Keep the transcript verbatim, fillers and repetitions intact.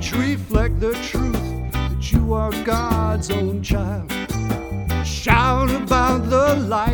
which reflect the truth that you are God's own child. Shout about the light